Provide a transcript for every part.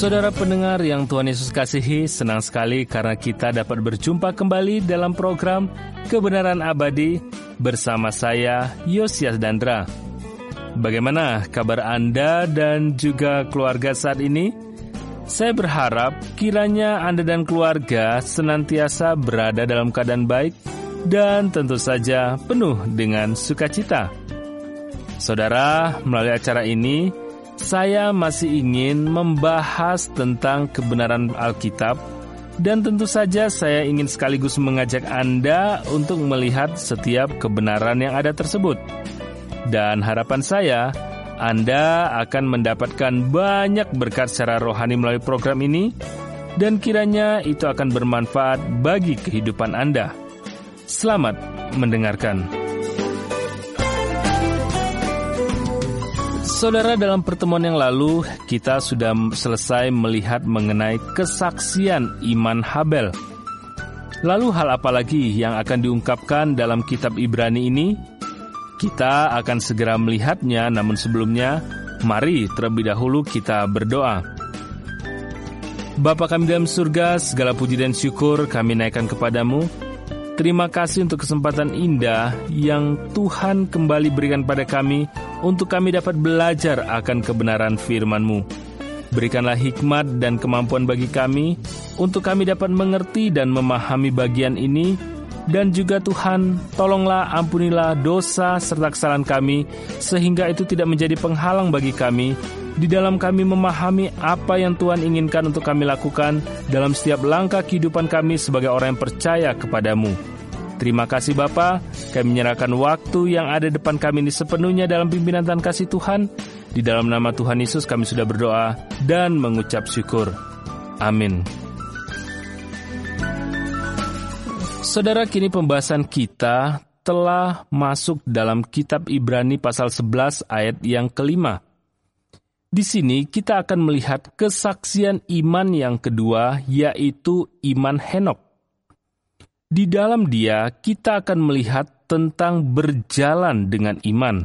Saudara pendengar yang Tuhan Yesus kasihi, senang sekali karena kita dapat berjumpa kembali dalam program Kebenaran Abadi bersama saya, Yosias Dandra. Bagaimana kabar Anda dan juga keluarga saat ini? Saya berharap kiranya Anda dan keluarga senantiasa berada dalam keadaan baik dan tentu saja penuh dengan sukacita. Saudara, melalui acara ini, saya masih ingin membahas tentang kebenaran Alkitab dan tentu saja saya ingin sekaligus mengajak Anda untuk melihat setiap kebenaran yang ada tersebut. Dan harapan saya, Anda akan mendapatkan banyak berkat secara rohani melalui program ini dan kiranya itu akan bermanfaat bagi kehidupan Anda. Selamat mendengarkan. Saudara, dalam pertemuan yang lalu, kita sudah selesai melihat mengenai kesaksian iman Habel. Lalu hal apa lagi yang akan diungkapkan dalam kitab Ibrani ini? Kita akan segera melihatnya, namun sebelumnya, mari terlebih dahulu kita berdoa. Bapa kami dalam surga, segala puji dan syukur kami naikkan kepadamu. Terima kasih untuk kesempatan indah yang Tuhan kembali berikan pada kami untuk kami dapat belajar akan kebenaran firman-Mu. Berikanlah hikmat dan kemampuan bagi kami untuk kami dapat mengerti dan memahami bagian ini. Dan juga Tuhan, tolonglah ampunilah dosa serta kesalahan kami sehingga itu tidak menjadi penghalang bagi kami di dalam kami memahami apa yang Tuhan inginkan untuk kami lakukan dalam setiap langkah kehidupan kami sebagai orang yang percaya kepadamu. Terima kasih Bapa, kami menyerahkan waktu yang ada depan kami ini sepenuhnya dalam pimpinan dan kasih Tuhan. Di dalam nama Tuhan Yesus kami sudah berdoa dan mengucap syukur. Amin. Saudara, kini pembahasan kita telah masuk dalam kitab Ibrani pasal 11 ayat yang kelima. Di sini kita akan melihat kesaksian iman yang kedua, yaitu iman Henok. Di dalam dia kita akan melihat tentang berjalan dengan iman.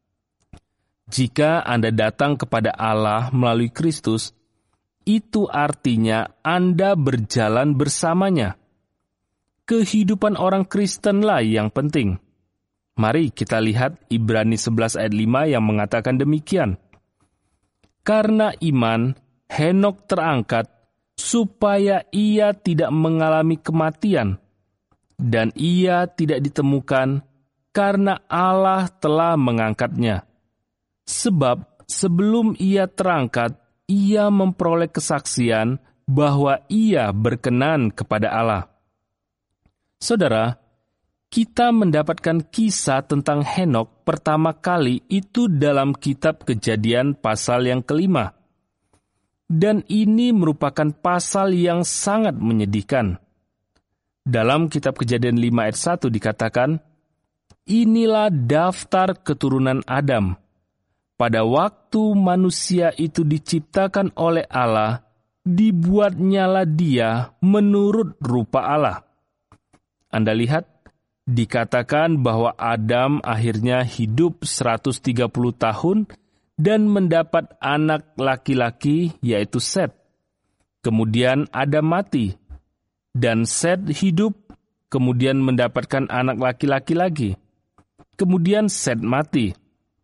Jika Anda datang kepada Allah melalui Kristus, itu artinya Anda berjalan bersamanya. Kehidupan orang Kristenlah yang penting. Mari kita lihat Ibrani 11 ayat 5 yang mengatakan demikian. Karena iman, Henok terangkat supaya ia tidak mengalami kematian, dan ia tidak ditemukan karena Allah telah mengangkatnya. Sebab sebelum ia terangkat, ia memperoleh kesaksian bahwa ia berkenan kepada Allah. Saudara, kita mendapatkan kisah tentang Henok pertama kali itu dalam kitab Kejadian pasal yang kelima. Dan ini merupakan pasal yang sangat menyedihkan. Dalam kitab Kejadian 5 ayat 1 dikatakan, inilah daftar keturunan Adam. Pada waktu manusia itu diciptakan oleh Allah, dibuatnyalah dia menurut rupa Allah. Anda lihat, dikatakan bahwa Adam akhirnya hidup 130 tahun dan mendapat anak laki-laki yaitu Set. Kemudian Adam mati dan Set hidup, kemudian mendapatkan anak laki-laki lagi. Kemudian Set mati.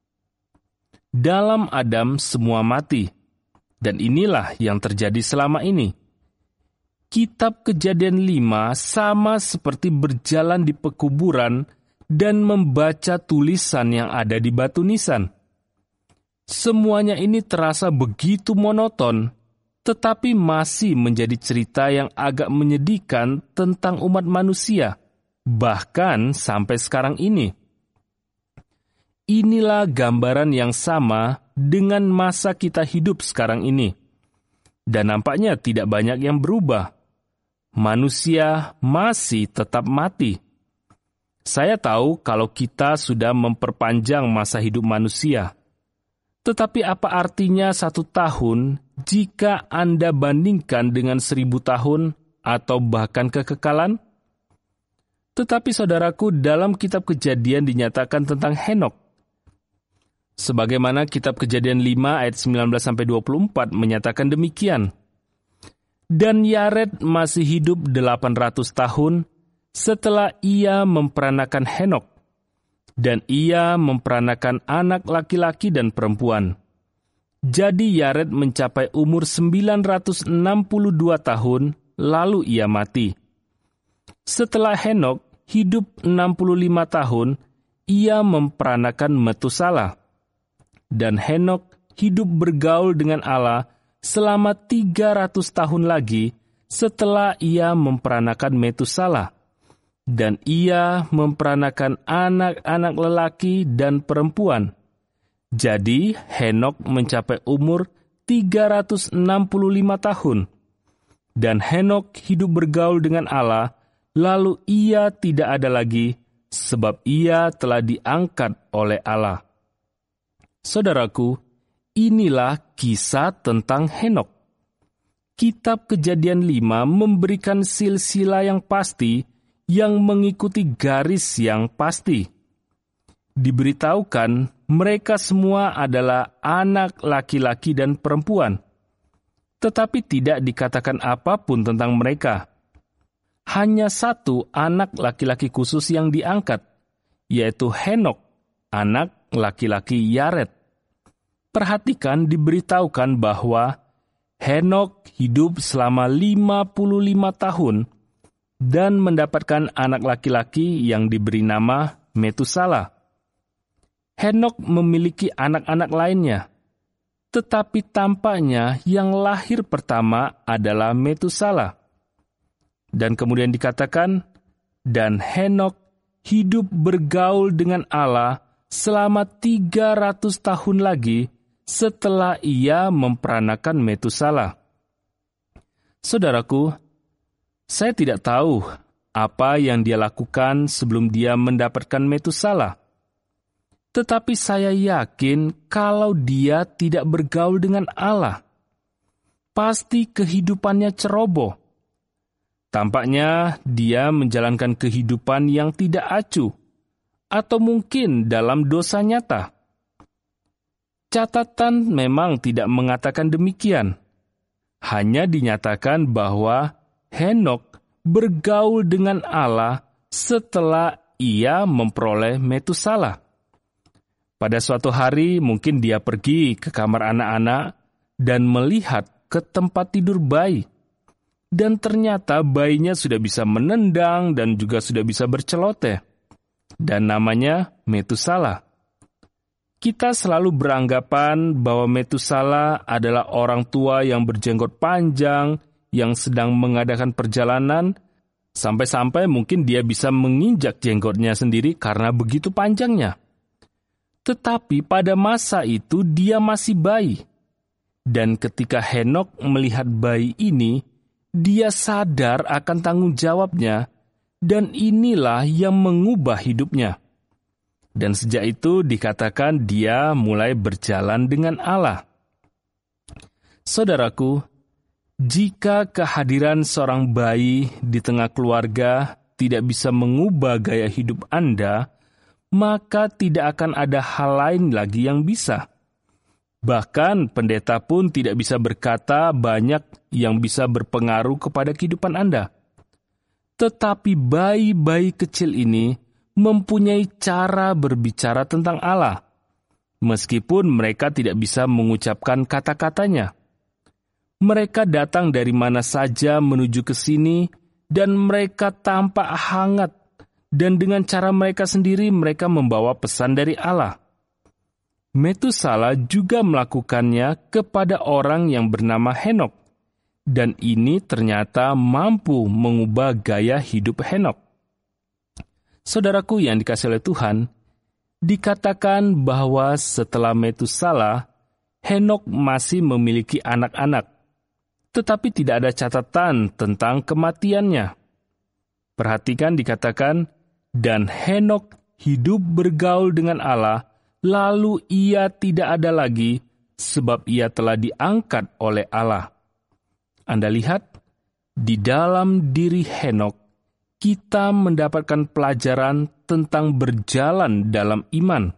Dalam Adam semua mati. Dan inilah yang terjadi selama ini. Kitab Kejadian 5 sama seperti berjalan di pekuburan dan membaca tulisan yang ada di batu nisan. Semuanya ini terasa begitu monoton, tetapi masih menjadi cerita yang agak menyedihkan tentang umat manusia, bahkan sampai sekarang ini. Inilah gambaran yang sama dengan masa kita hidup sekarang ini. Dan nampaknya tidak banyak yang berubah. Manusia masih tetap mati. Saya tahu kalau kita sudah memperpanjang masa hidup manusia. Tetapi apa artinya 1 tahun jika Anda bandingkan dengan 1000 tahun atau bahkan kekekalan? Tetapi saudaraku, dalam kitab Kejadian dinyatakan tentang Henok. Sebagaimana kitab Kejadian 5 ayat 19-24 menyatakan demikian. Dan Yared masih hidup 800 tahun setelah ia memperanakan Henok. Dan ia memperanakan anak laki-laki dan perempuan. Jadi Yared mencapai umur 962 tahun, lalu ia mati. Setelah Henok hidup 65 tahun, ia memperanakan Metusala. Dan Henok hidup bergaul dengan Allah selama 300 tahun lagi setelah ia memperanakan Metusala. Dan ia memperanakan anak-anak lelaki dan perempuan. Jadi Henok mencapai umur 365 tahun. Dan Henok hidup bergaul dengan Allah, lalu ia tidak ada lagi, sebab ia telah diangkat oleh Allah. Saudaraku, inilah kisah tentang Henok. Kitab Kejadian 5 memberikan silsilah yang pasti yang mengikuti garis yang pasti. Diberitahukan mereka semua adalah anak laki-laki dan perempuan, tetapi tidak dikatakan apapun tentang mereka. Hanya satu anak laki-laki khusus yang diangkat, yaitu Henok, anak laki-laki Yared. Perhatikan diberitahukan bahwa Henok hidup selama 55 tahun dan mendapatkan anak laki-laki yang diberi nama Metusala. Henok memiliki anak-anak lainnya, tetapi tampaknya yang lahir pertama adalah Metusala. Dan kemudian dikatakan, dan Henok hidup bergaul dengan Allah selama 300 tahun lagi setelah ia memperanakan Metusala. Saudaraku, saya tidak tahu apa yang dia lakukan sebelum dia mendapatkan Metusala. Tetapi saya yakin kalau dia tidak bergaul dengan Allah, pasti kehidupannya ceroboh. Tampaknya dia menjalankan kehidupan yang tidak acuh, atau mungkin dalam dosa nyata. Catatan memang tidak mengatakan demikian. Hanya dinyatakan bahwa Henok bergaul dengan Allah setelah ia memperoleh Metusala. Pada suatu hari mungkin dia pergi ke kamar anak-anak dan melihat ke tempat tidur bayi. Dan ternyata bayinya sudah bisa menendang dan juga sudah bisa berceloteh. Dan namanya Metusala. Kita selalu beranggapan bahwa Metusala adalah orang tua yang berjenggot panjang, yang sedang mengadakan perjalanan, sampai-sampai mungkin dia bisa menginjak jenggotnya sendiri karena begitu panjangnya. Tetapi pada masa itu dia masih bayi. Dan ketika Henok melihat bayi ini, dia sadar akan tanggung jawabnya, dan inilah yang mengubah hidupnya. Dan sejak itu dikatakan dia mulai berjalan dengan Allah. Saudaraku, jika kehadiran seorang bayi di tengah keluarga tidak bisa mengubah gaya hidup Anda, maka tidak akan ada hal lain lagi yang bisa. Bahkan pendeta pun tidak bisa berkata banyak yang bisa berpengaruh kepada kehidupan Anda. Tetapi bayi-bayi kecil ini mempunyai cara berbicara tentang Allah, meskipun mereka tidak bisa mengucapkan kata-katanya. Mereka datang dari mana saja menuju ke sini, dan mereka tampak hangat. Dan dengan cara mereka sendiri, mereka membawa pesan dari Allah. Metusala juga melakukannya kepada orang yang bernama Henok. Dan ini ternyata mampu mengubah gaya hidup Henok. Saudaraku yang dikasihi oleh Tuhan, dikatakan bahwa setelah Metusala, Henok masih memiliki anak-anak. Tetapi tidak ada catatan tentang kematiannya. Perhatikan dikatakan, dan Henok hidup bergaul dengan Allah, lalu ia tidak ada lagi, sebab ia telah diangkat oleh Allah. Anda lihat, di dalam diri Henok, kita mendapatkan pelajaran tentang berjalan dalam iman.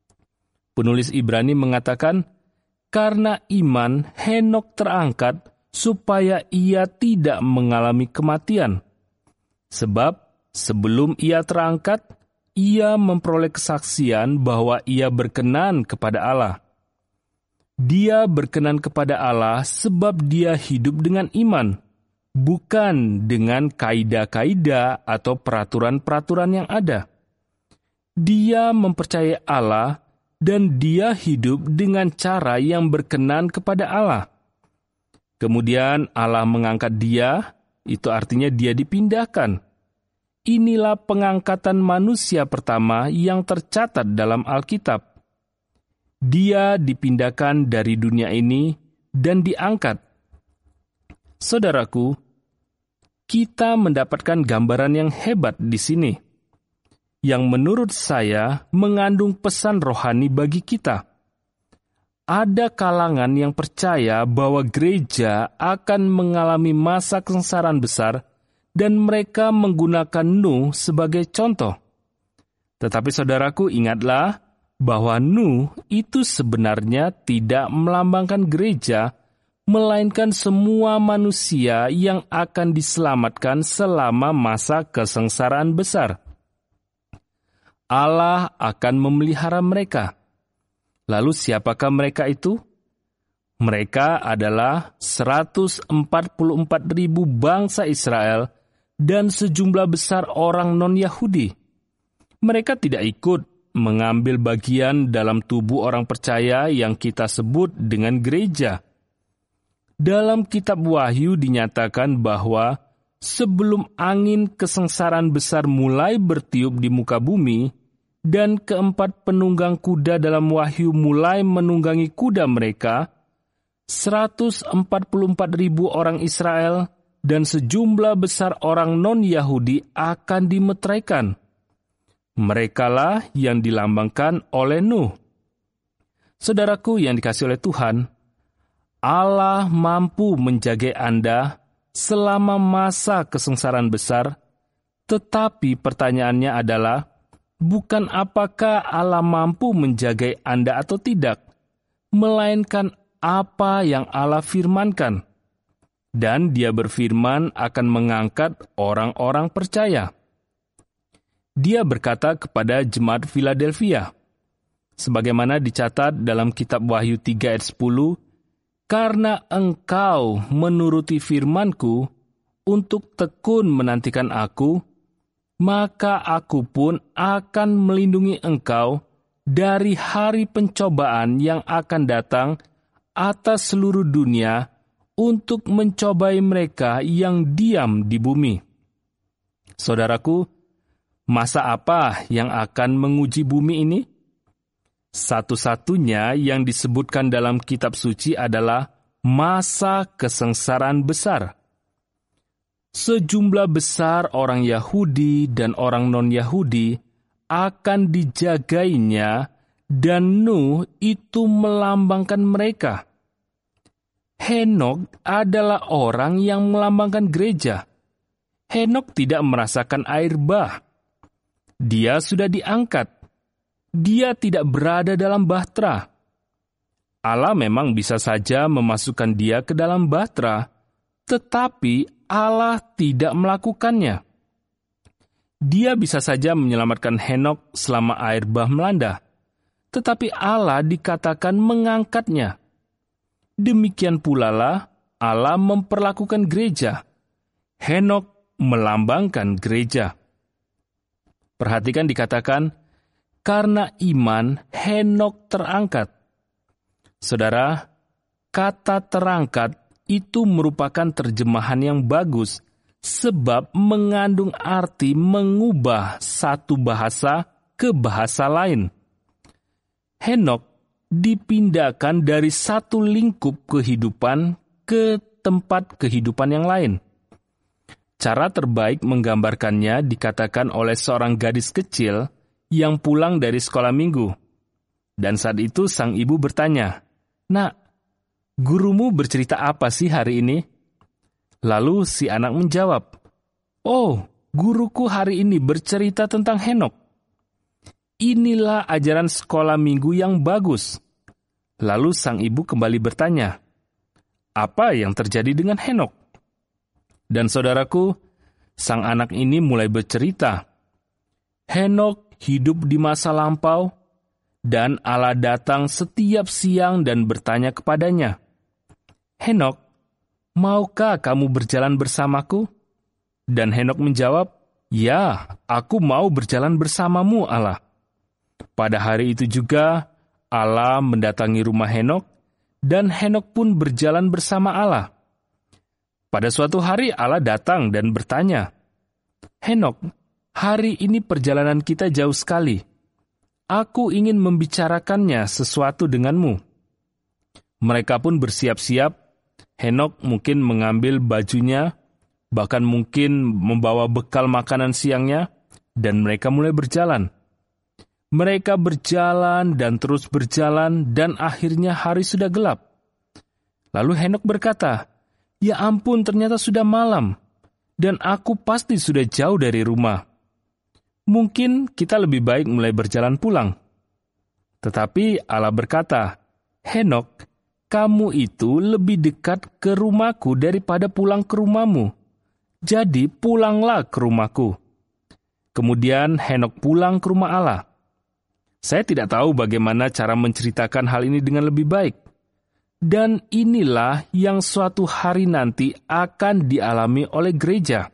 Penulis Ibrani mengatakan, karena iman Henok terangkat supaya ia tidak mengalami kematian. Sebab sebelum ia terangkat, ia memperoleh kesaksian bahwa ia berkenan kepada Allah. Dia berkenan kepada Allah sebab dia hidup dengan iman, bukan dengan kaidah-kaidah atau peraturan-peraturan yang ada. Dia mempercayai Allah dan dia hidup dengan cara yang berkenan kepada Allah. Kemudian Allah mengangkat dia, itu artinya dia dipindahkan. Inilah pengangkatan manusia pertama yang tercatat dalam Alkitab. Dia dipindahkan dari dunia ini dan diangkat. Saudaraku, kita mendapatkan gambaran yang hebat di sini, yang menurut saya mengandung pesan rohani bagi kita. Ada kalangan yang percaya bahwa gereja akan mengalami masa kesengsaraan besar dan mereka menggunakan Nuh sebagai contoh. Tetapi saudaraku, ingatlah bahwa Nuh itu sebenarnya tidak melambangkan gereja, melainkan semua manusia yang akan diselamatkan selama masa kesengsaraan besar. Allah akan memelihara mereka. Lalu siapakah mereka itu? Mereka adalah 144.000 bangsa Israel dan sejumlah besar orang non-Yahudi. Mereka tidak ikut mengambil bagian dalam tubuh orang percaya yang kita sebut dengan gereja. Dalam kitab Wahyu dinyatakan bahwa sebelum angin kesengsaraan besar mulai bertiup di muka bumi, dan keempat penunggang kuda dalam Wahyu mulai menunggangi kuda mereka, 144.000 orang Israel dan sejumlah besar orang non-Yahudi akan dimeteraikan. Merekalah yang dilambangkan oleh Nuh. Saudaraku yang dikasihi oleh Tuhan, Allah mampu menjaga Anda selama masa kesengsaraan besar, tetapi pertanyaannya adalah, bukan apakah Allah mampu menjaga Anda atau tidak, melainkan apa yang Allah firmankan. Dan Dia berfirman akan mengangkat orang-orang percaya. Dia berkata kepada jemaat Philadelphia, sebagaimana dicatat dalam kitab Wahyu 3 ayat 10, "Karena engkau menuruti firman-Ku untuk tekun menantikan Aku, maka Aku pun akan melindungi engkau dari hari pencobaan yang akan datang atas seluruh dunia untuk mencobai mereka yang diam di bumi." Saudaraku, masa apa yang akan menguji bumi ini? Satu-satunya yang disebutkan dalam kitab suci adalah masa kesengsaraan besar. Sejumlah besar orang Yahudi dan orang non-Yahudi akan dijagainya, dan Nuh itu melambangkan mereka. Henok adalah orang yang melambangkan gereja. Henok tidak merasakan air bah. Dia sudah diangkat. Dia tidak berada dalam bahtera. Allah memang bisa saja memasukkan dia ke dalam bahtera, tetapi Allah tidak melakukannya. Dia bisa saja menyelamatkan Henok selama air bah melanda, tetapi Allah dikatakan mengangkatnya. Demikian pula lah Allah memperlakukan gereja. Henok melambangkan gereja. Perhatikan dikatakan, karena iman Henok terangkat. Saudara, kata terangkat itu merupakan terjemahan yang bagus, sebab mengandung arti mengubah satu bahasa ke bahasa lain. Henok dipindahkan dari satu lingkup kehidupan ke tempat kehidupan yang lain. Cara terbaik menggambarkannya dikatakan oleh seorang gadis kecil yang pulang dari sekolah minggu. Dan saat itu sang ibu bertanya, "Nak, gurumu bercerita apa sih hari ini?" Lalu si anak menjawab, "Oh, guruku hari ini bercerita tentang Henok." Inilah ajaran sekolah minggu yang bagus. Lalu sang ibu kembali bertanya, apa yang terjadi dengan Henok. Dan saudaraku, sang anak ini mulai bercerita. Henok hidup di masa lampau, dan Allah datang setiap siang dan bertanya kepadanya, Henok, maukah kamu berjalan bersamaku? Dan Henok menjawab, ya, aku mau berjalan bersamamu, Allah. Pada hari itu juga, Allah mendatangi rumah Henok, dan Henok pun berjalan bersama Allah. Pada suatu hari Allah datang dan bertanya, Henok, hari ini perjalanan kita jauh sekali. Aku ingin membicarakannya sesuatu denganmu. Mereka pun bersiap-siap. Henok mungkin mengambil bajunya, bahkan mungkin membawa bekal makanan siangnya, dan mereka mulai berjalan. Mereka berjalan dan terus berjalan, dan akhirnya hari sudah gelap. Lalu Henok berkata, ya ampun, ternyata sudah malam, dan aku pasti sudah jauh dari rumah. Mungkin kita lebih baik mulai berjalan pulang. Tetapi Allah berkata, Henok, kamu itu lebih dekat ke rumahku daripada pulang ke rumahmu. Jadi pulanglah ke rumahku. Kemudian Henok pulang ke rumah Allah. Saya tidak tahu bagaimana cara menceritakan hal ini dengan lebih baik. Dan inilah yang suatu hari nanti akan dialami oleh gereja.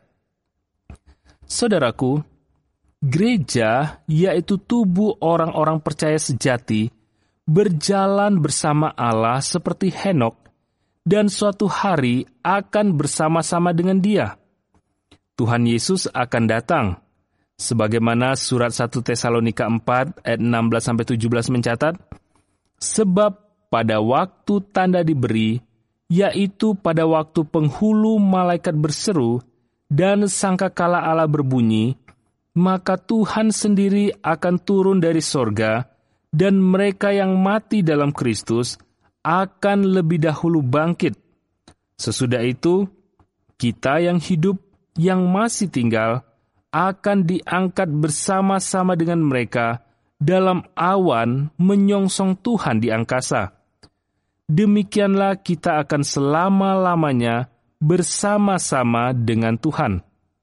Saudaraku, gereja, yaitu tubuh orang-orang percaya sejati, berjalan bersama Allah seperti Henok, dan suatu hari akan bersama-sama dengan Dia. Tuhan Yesus akan datang. Sebagaimana surat 1 Tesalonika 4 ayat 16-17 mencatat, sebab pada waktu tanda diberi, yaitu pada waktu penghulu malaikat berseru, dan sangkakala Allah berbunyi, maka Tuhan sendiri akan turun dari sorga, dan mereka yang mati dalam Kristus akan lebih dahulu bangkit. Sesudah itu, kita yang hidup, yang masih tinggal, akan diangkat bersama-sama dengan mereka dalam awan menyongsong Tuhan di angkasa. Demikianlah kita akan selama-lamanya bersama-sama dengan Tuhan.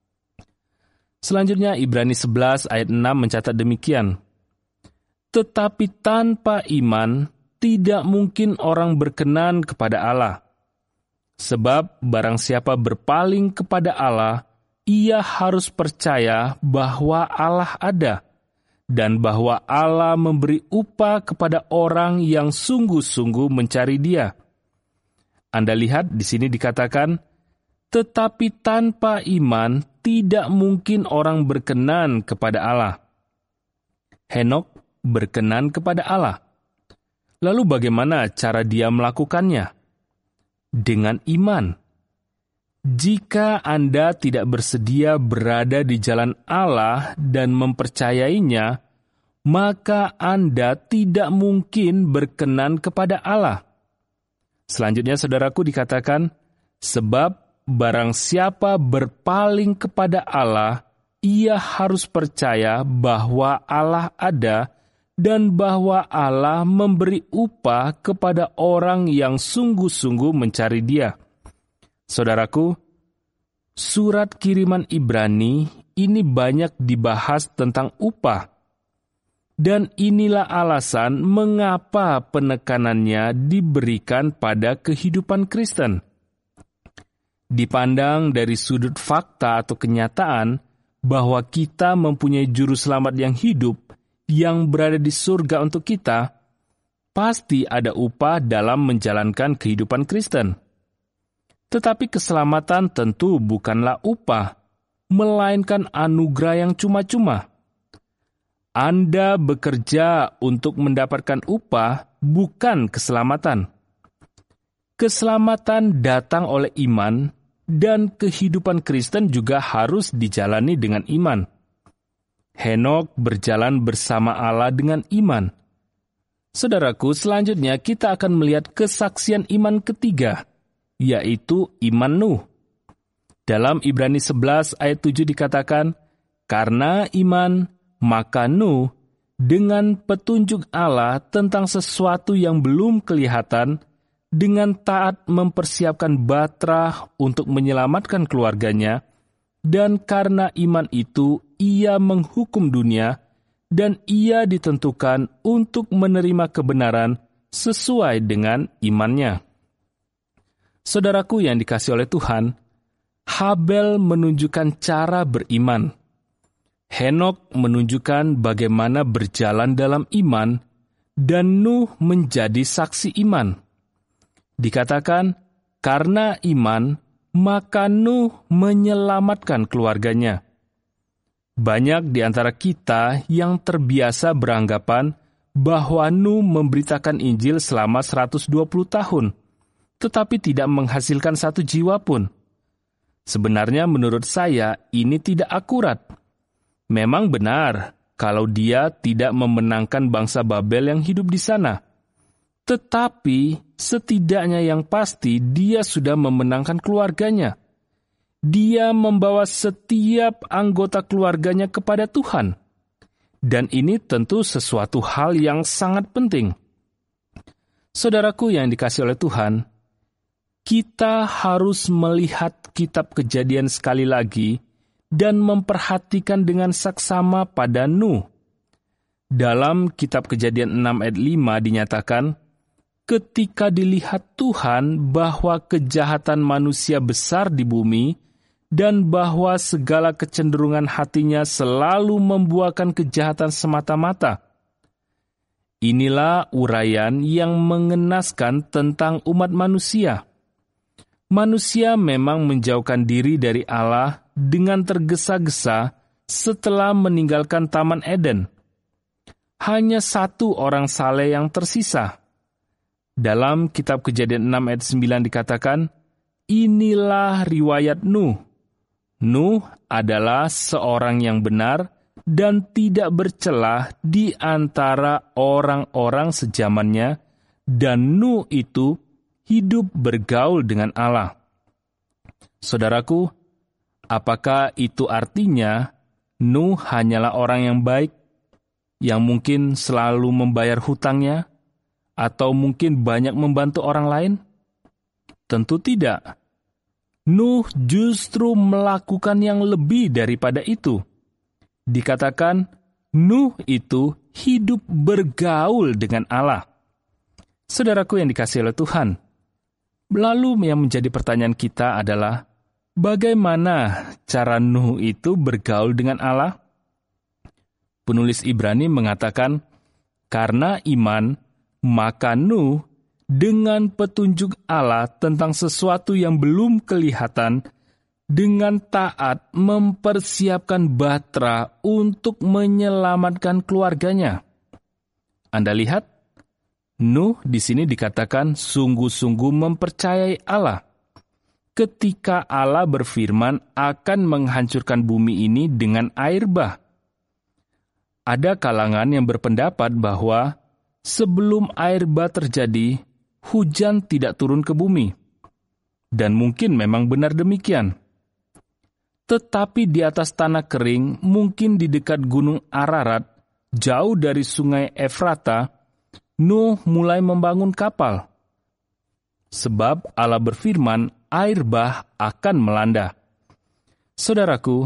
Selanjutnya Ibrani 11 ayat 6 mencatat demikian. Tetapi tanpa iman tidak mungkin orang berkenan kepada Allah. Sebab barang siapa berpaling kepada Allah, ia harus percaya bahwa Allah ada, dan bahwa Allah memberi upah kepada orang yang sungguh-sungguh mencari Dia. Anda lihat di sini dikatakan, tetapi tanpa iman tidak mungkin orang berkenan kepada Allah. Henok berkenan kepada Allah. Lalu bagaimana cara dia melakukannya? Dengan iman. Jika Anda tidak bersedia berada di jalan Allah dan mempercayainya, maka Anda tidak mungkin berkenan kepada Allah. Selanjutnya, saudaraku, dikatakan, sebab barang siapa berpaling kepada Allah, ia harus percaya bahwa Allah ada dan bahwa Allah memberi upah kepada orang yang sungguh-sungguh mencari Dia. Saudaraku, surat kiriman Ibrani ini banyak dibahas tentang upah. Dan inilah alasan mengapa penekanannya diberikan pada kehidupan Kristen. Dipandang dari sudut fakta atau kenyataan bahwa kita mempunyai juru selamat yang hidup, yang berada di surga untuk kita, pasti ada upah dalam menjalankan kehidupan Kristen. Tetapi keselamatan tentu bukanlah upah, melainkan anugerah yang cuma-cuma. Anda bekerja untuk mendapatkan upah, bukan keselamatan. Keselamatan datang oleh iman, dan kehidupan Kristen juga harus dijalani dengan iman. Henok berjalan bersama Allah dengan iman. Saudaraku, selanjutnya kita akan melihat kesaksian iman ketiga, yaitu iman Nuh. Dalam Ibrani 11 ayat 7 dikatakan, karena iman, maka Nuh dengan petunjuk Allah tentang sesuatu yang belum kelihatan dengan taat mempersiapkan Batra untuk menyelamatkan keluarganya, dan karena iman itu ia menghukum dunia, dan ia ditentukan untuk menerima kebenaran sesuai dengan imannya. Saudaraku yang dikasihi oleh Tuhan, Habel menunjukkan cara beriman. Henok menunjukkan bagaimana berjalan dalam iman, dan Nuh menjadi saksi iman. Dikatakan, karena iman, maka Nuh menyelamatkan keluarganya. Banyak di antara kita yang terbiasa beranggapan bahwa Nuh memberitakan Injil selama 120 tahun, tetapi tidak menghasilkan satu jiwa pun. Sebenarnya menurut saya ini tidak akurat. Memang benar kalau dia tidak memenangkan bangsa Babel yang hidup di sana. Tetapi setidaknya yang pasti dia sudah memenangkan keluarganya. Dia membawa setiap anggota keluarganya kepada Tuhan. Dan ini tentu sesuatu hal yang sangat penting. Saudaraku yang dikasihi oleh Tuhan, kita harus melihat kitab Kejadian sekali lagi dan memperhatikan dengan saksama pada Nuh. Dalam kitab Kejadian 6 ayat 5 dinyatakan, ketika dilihat Tuhan bahwa kejahatan manusia besar di bumi, dan bahwa segala kecenderungan hatinya selalu membuahkan kejahatan semata-mata. Inilah uraian yang mengenaskan tentang umat manusia. Manusia memang menjauhkan diri dari Allah dengan tergesa-gesa setelah meninggalkan Taman Eden. Hanya satu orang saleh yang tersisa. Dalam kitab Kejadian 6 ayat 9 dikatakan, inilah riwayat Nuh. Nuh adalah seorang yang benar dan tidak bercelah di antara orang-orang sejamannya, dan Nuh itu hidup bergaul dengan Allah. Saudaraku, apakah itu artinya Nuh hanyalah orang yang baik, yang mungkin selalu membayar hutangnya, atau mungkin banyak membantu orang lain? Tentu tidak. Nuh justru melakukan yang lebih daripada itu. Dikatakan, Nuh itu hidup bergaul dengan Allah. Saudaraku yang dikasihi oleh Tuhan, lalu yang menjadi pertanyaan kita adalah, bagaimana cara Nuh itu bergaul dengan Allah? Penulis Ibrani mengatakan, karena iman, maka Nuh dengan petunjuk Allah tentang sesuatu yang belum kelihatan, dengan taat mempersiapkan Batra untuk menyelamatkan keluarganya. Anda lihat, Nuh di sini dikatakan sungguh-sungguh mempercayai Allah. Ketika Allah berfirman akan menghancurkan bumi ini dengan air bah. Ada kalangan yang berpendapat bahwa sebelum air bah terjadi, hujan tidak turun ke bumi. Dan mungkin memang benar demikian. Tetapi di atas tanah kering, mungkin di dekat gunung Ararat, jauh dari sungai Efrata, Nuh mulai membangun kapal. Sebab Allah berfirman, air bah akan melanda. Saudaraku,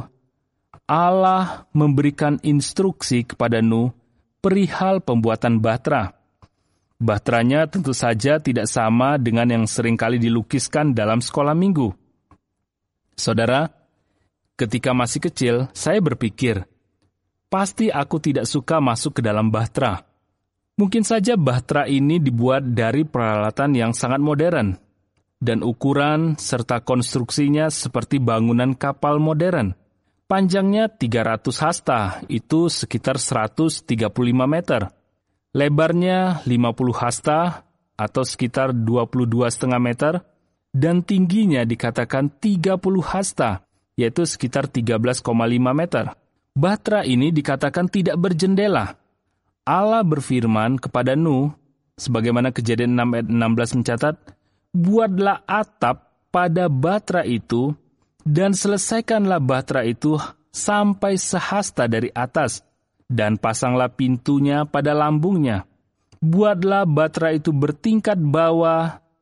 Allah memberikan instruksi kepada Nuh perihal pembuatan Batra. Batranya tentu saja tidak sama dengan yang seringkali dilukiskan dalam sekolah minggu. Saudara, ketika masih kecil, saya berpikir, pasti aku tidak suka masuk ke dalam Batra. Mungkin saja Batra ini dibuat dari peralatan yang sangat modern, dan ukuran serta konstruksinya seperti bangunan kapal modern. Panjangnya 300 hasta, itu sekitar 135 meter. Lebarnya 50 hasta, atau sekitar 22,5 meter, dan tingginya dikatakan 30 hasta, yaitu sekitar 13,5 meter. Batra ini dikatakan tidak berjendela. Allah berfirman kepada Nuh, sebagaimana Kejadian 6 ayat 16 mencatat, buatlah atap pada Batra itu, dan selesaikanlah Batra itu sampai sehasta dari atas, dan pasanglah pintunya pada lambungnya. Buatlah Batra itu bertingkat bawah,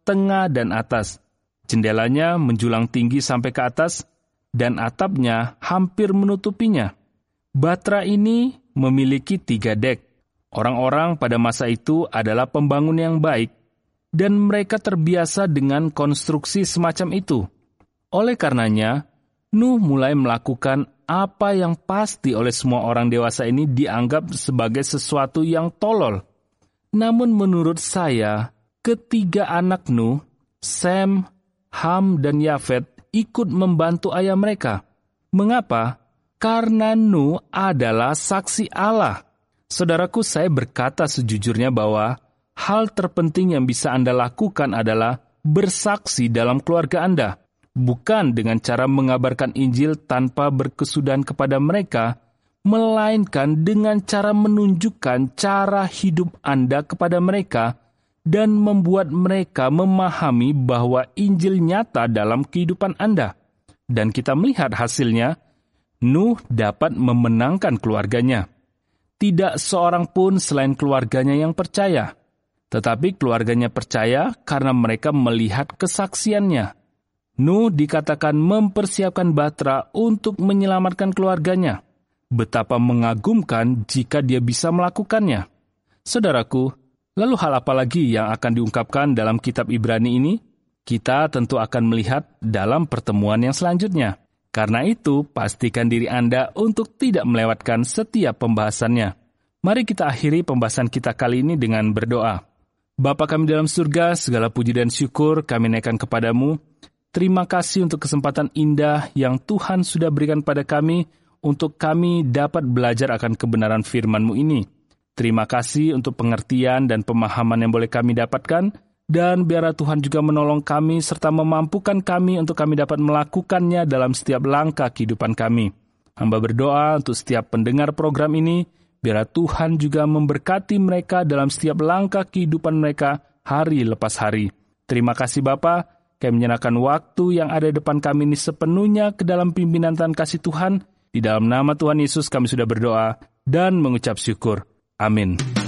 tengah dan atas. Jendelanya menjulang tinggi sampai ke atas, dan atapnya hampir menutupinya. Batra ini memiliki 3 dek. Orang-orang pada masa itu adalah pembangun yang baik, dan mereka terbiasa dengan konstruksi semacam itu. Oleh karenanya, Nuh mulai melakukan apa yang pasti oleh semua orang dewasa ini dianggap sebagai sesuatu yang tolol. Namun menurut saya, ketiga anak Nuh, Sem, Ham, dan Yafet ikut membantu ayah mereka. Mengapa? Karena Nuh adalah saksi Allah. Saudaraku, saya berkata sejujurnya bahwa hal terpenting yang bisa Anda lakukan adalah bersaksi dalam keluarga Anda. Bukan dengan cara mengabarkan Injil tanpa berkesudahan kepada mereka, melainkan dengan cara menunjukkan cara hidup Anda kepada mereka dan membuat mereka memahami bahwa Injil nyata dalam kehidupan Anda. Dan kita melihat hasilnya, Nuh dapat memenangkan keluarganya. Tidak seorang pun selain keluarganya yang percaya, tetapi keluarganya percaya karena mereka melihat kesaksiannya. Nuh dikatakan mempersiapkan Batra untuk menyelamatkan keluarganya. Betapa mengagumkan jika dia bisa melakukannya. Saudaraku, lalu hal apa lagi yang akan diungkapkan dalam kitab Ibrani ini? Kita tentu akan melihat dalam pertemuan yang selanjutnya. Karena itu, pastikan diri Anda untuk tidak melewatkan setiap pembahasannya. Mari kita akhiri pembahasan kita kali ini dengan berdoa. Bapa kami dalam surga, segala puji dan syukur kami naikkan kepadamu. Terima kasih untuk kesempatan indah yang Tuhan sudah berikan pada kami untuk kami dapat belajar akan kebenaran firman-Mu ini. Terima kasih untuk pengertian dan pemahaman yang boleh kami dapatkan, dan biarlah Tuhan juga menolong kami serta memampukan kami untuk kami dapat melakukannya dalam setiap langkah kehidupan kami. Hamba berdoa untuk setiap pendengar program ini, biarlah Tuhan juga memberkati mereka dalam setiap langkah kehidupan mereka hari lepas hari. Terima kasih Bapa. Kami menyerahkan waktu yang ada di depan kami ini sepenuhnya ke dalam pimpinan dan kasih Tuhan. Di dalam nama Tuhan Yesus kami sudah berdoa dan mengucap syukur. Amin.